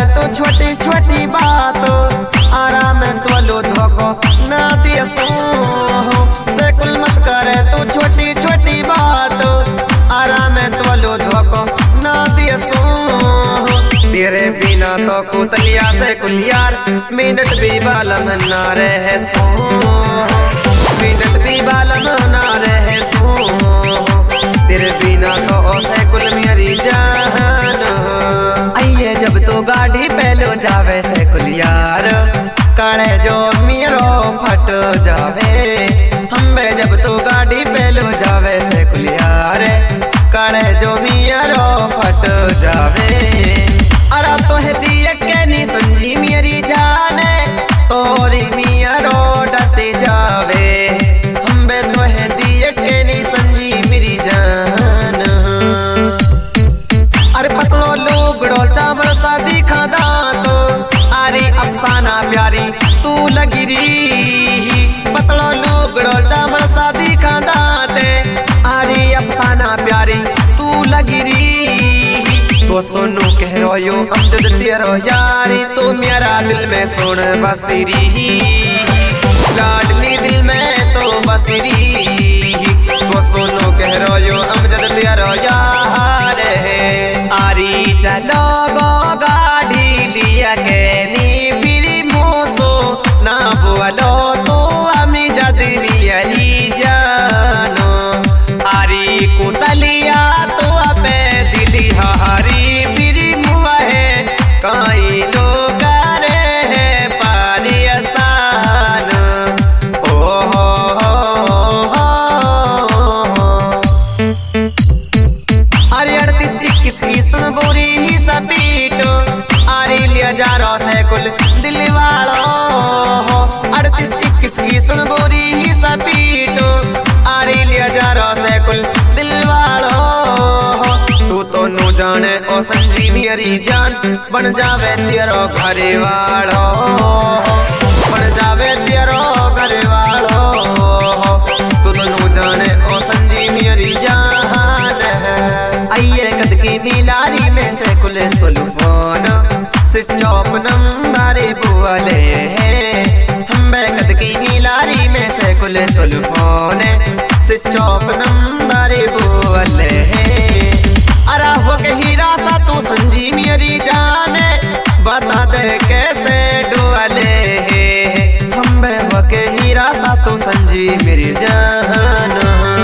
तू छोटी छोटी बात आराम तोलो धोखो ना दिए से कुल मत करे तू छोटी छोटी बात आराम तोलो धोखो ना दिए तेरे बिना तो कुतलिया से कुल यार मिनट भी बालम ना रहे मिनट भी बालम ना रहे तेरे बिना तो से कुल मेरी जान आइए जब तो गाड़ी पहलो जावे से कुल यार काले जो मेरो फट जावे हम्बे जब तो गाड़ी पहलो जावे से कुल यार काले जो मेरो फट जावे अरा तो है दिए के नी संजी मेरी जाने तोरी मेरो डटे जावे हम्बे तो है दिए के नी संजी मेरी जान अरे पतलो लुगड़ो चावल शादी खादा तो अरे अफसाना प्यारी तू लगी री पतलो लुगड़ो चावल शादी खादा दे अरे अफसाना प्यारी तू लगी री तो सोनू कह रोयो अमजद तेरो यारी तू मेरा दिल में सुन बसरी लाडली दिल में तो बसरी तो सोनू कह रोयो अमजद तेरो यार आरी चलो गो गाड़ी लिया के नी फिरी मोसो ना बोलो तो अमी जदनी यही जानो आरी कुतलिया तो अबे दिली हारी फिरी मुआ है कई लोग रे पारी आसान ओ हो अरे 38-21 की सुन बोरी ही सपीटो आरी लिया जा रहा से कुल दिल वालों 38-21 की सुन बोरी ही सपीटो आरी लिया जा रहा से कुल दिल वालों तू तो नु जाने ओ संजी मेरी जान बन जावे तेरो घरे वालो बन जावे तेरो घरे वालो तू तो नु जाने ओ संजी मेरी जान आइए कद की मिलारी में से कुल टेलीफोन स्विच ऑफ नंबर बोले हम कद की मिलारी में से कुल टेलीफोन स्विच ऑफ नंबर बोले अरा हो के हीरा सा तू संजी मेरी जाने बता दे कैसे डोले हम हो के हीरा सा तू संजी मेरी जान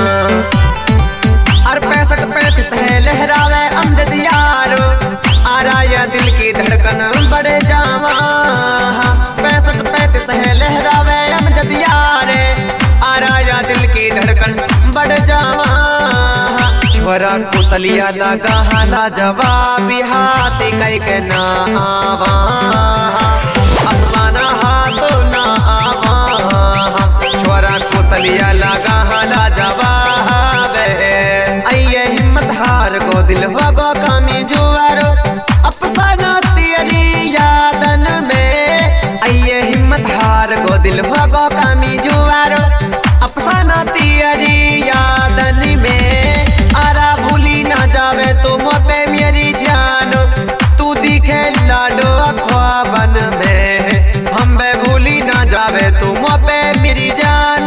और 65-35 है लहरावे अमजद यारो आरा या दिल की धड़कन बढ़े जावा 65-35 है लहरावे अमजद यारे आरा या दिल की धड़कन बढ़ जावा छोरा कुतलिया लगा हाला जवाबी हाथी कई के ना आवा अफसाना हाथ ना आवा छोरा कुतलिया लगा हाला जवाब आइए हिम्मत हार को दिल होगो कामी जुआरो अफसाना तेरी यादन में आइए हिम्मत हार को दिल होगो कामी जुआरो अफसाना तेरी यादन में आरा भूली ना जावे तो पे मेरी जान तू दिखे लाडो ख्वाबन में हम बे भूली ना जावे तो पे मेरी जान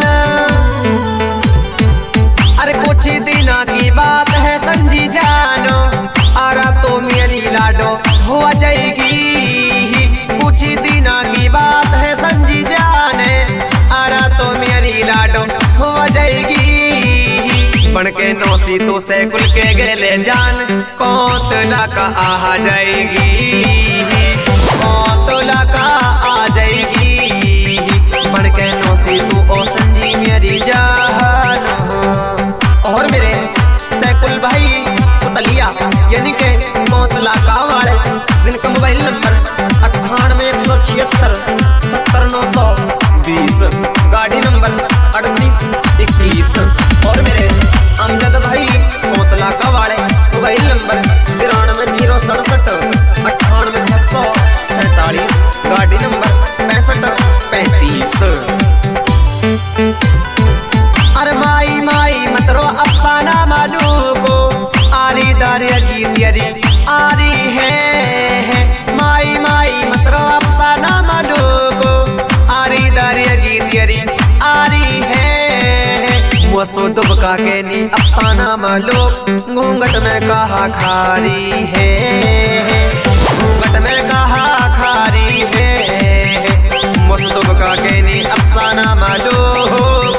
अरे कुछ दिना की बात है संजी जानो आरा तो मेरी लाडो हो जाएगी कुछ दिना की बात है संजी जाने आरा तो मेरी लाडो हो जाएगी बन के नौसी तो से कुल के गेले जान कौतला का आ जाएगी कौतला का आ जाएगी बन के नौसी तू ओ संजी मेरी जान और मेरे सैकुल भाई कुतलिया यानी के कौतला का वाले जिनका मोबाइल नंबर 98-176 70-920 गाड़ी नंबर 38-21 और मेरे अमजद भाई कौतला का वाले मोबाइल नंबर 93-067 98-647 गाड़ी नंबर 65-35 अरे माई माई मतरो अफसाना मालू को आरी दारी अजी तेरी आरी है का के नी अफसाना मालूम घूंघट में कहा खारी है, घूंघट में कहा खारी है। मुस्तुब का के नी अफसाना मालूम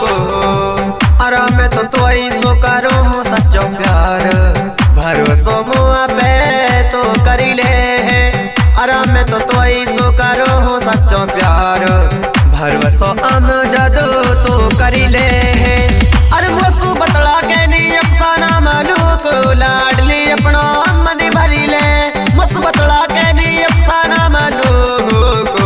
आराम तो ऐसो करो सच्चो प्यार भरोसो मुआ पे तो करी ले आराम तो ऐसो करो सच्चो प्यार भरोसो अमजद तो करी ले। अरे मोसू बतला के नी अफसाना मालूक लाडली अपना मन भरी ले, मोसू बतला के नी अफसाना मालूक।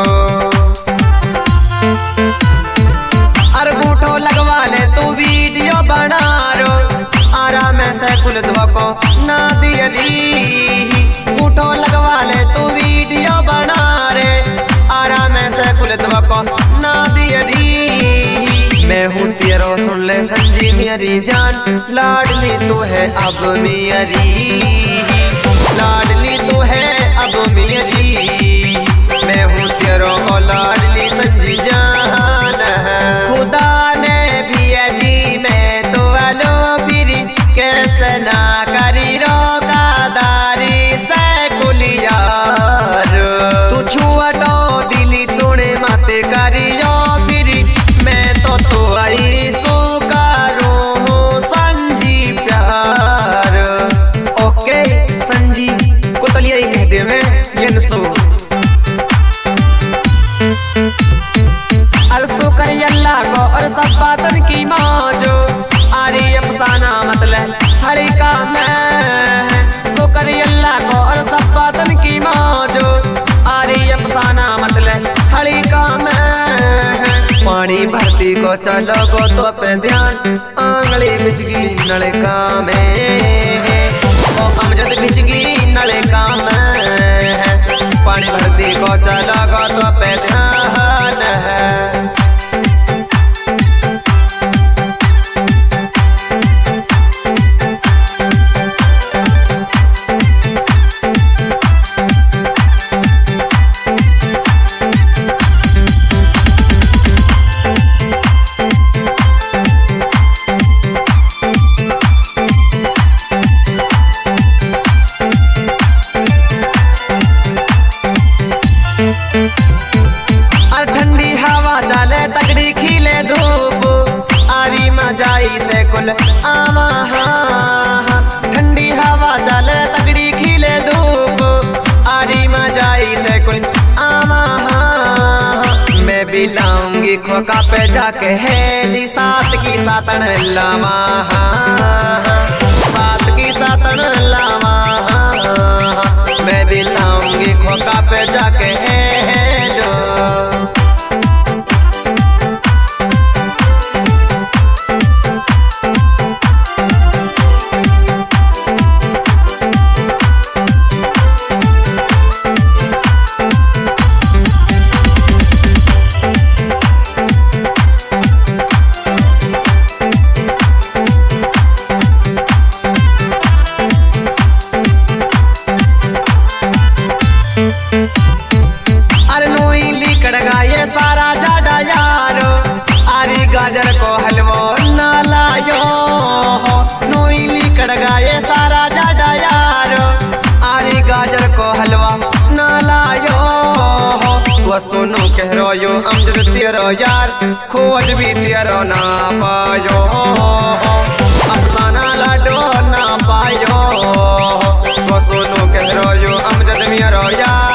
अरे बूठो लगवा ले तू वीडियो बना रो आराम से कुल धोको ना दिया दी, बूठो लगवा ले तू वीडियो बना रे आराम से कुल धोको ना दिया दी। मैं हूँ तेरो सुन ले संजी मेरी जान लाडली तू है अब मेरी, लाडली तू है अब मेरी। मैं हूँ तेरो लाडली संजी जान खुदा ने भी जी मैं तो वालो फिर कैसे ना करी रोकादारी से कुलियार तू छुआटो दिली चुने माते करियो फिर मैं तो आई सो करूँ संजी प्यार। ओके संजी को तलिया ही कह दे मैं यनसो अलसो कर अल्लाह को और सब बातन की मौजो आरी अफसाना मतलब हड़ी का मैं सो कर अल्लाह को और सब बातन की मौजो आरी अफसाना मतलब हड़ी का मैं। पानी भरती को चलो गो तो पे ध्यान आंगली बिजगी नलका में ओ अमजद बिजगी नलका में। पानी भरती को चलो गो तो पे ध्यान है। तगड़ी खिले धूप आरी मजाई से कुल आवा ठंडी हवा चले तगड़ी खिले धूप आरी मजाई से कुल आवा। मैं भी लाऊंगी खोका पे जाके हेली सात की सातन लावा, सात की सातन लावा। मैं भी लाऊंगी खोका पे जाके हेलो सारा जाडा यारो आरी गाजर को हलवो ना लायो नोईली कड़गाए सारा जाडा यारो आरी गाजर को हलवा ना लायो। वो सुनो कह रो यो अमजद तेरो यार खोज भी तेरो ना पायो अफसाना लाडो ना पायो। वो सुनो कह रो यो अमजद मेरो यार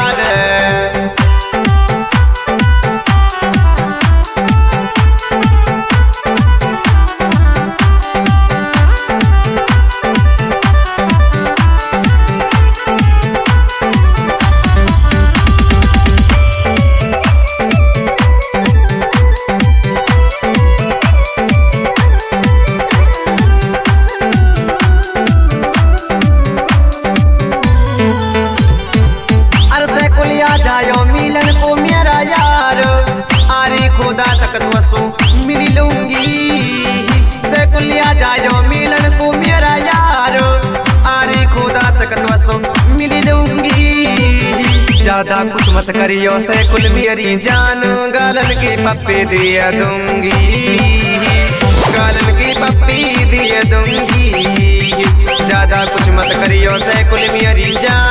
जायो मिलन को मेरा यार आरी खुदा तक तो मिल लूंगी से कुलिया जायो मिलन को मेरा यार आरी खुदा तक तो मिल लूंगी। ज्यादा कुछ मत करियो से कुल मेरी जान गालन की पप्पी दिया दूंगी, गालन की पप्पी दिए दूंगी। ज्यादा कुछ मत करियो सैकुल मेरी जान।